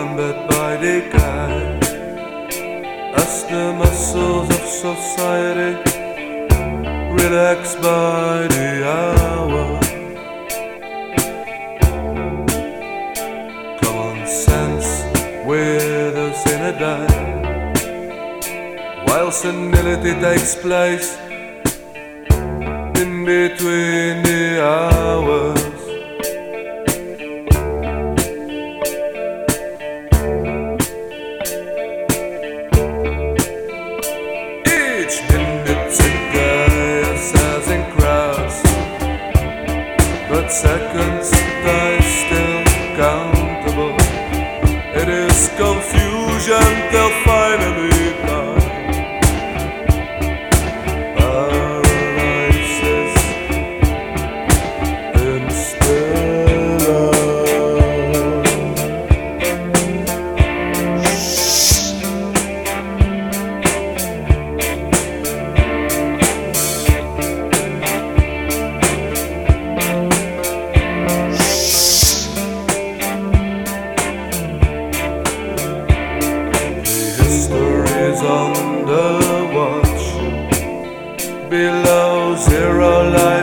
unbound by decay, as the muscles of society relax by the hour. Common sense withers in a day, while senility takes place in between the hours. Each minute's a chaos as in crowds, but seconds die still countable. It is confusion till finally on the watch below zero line.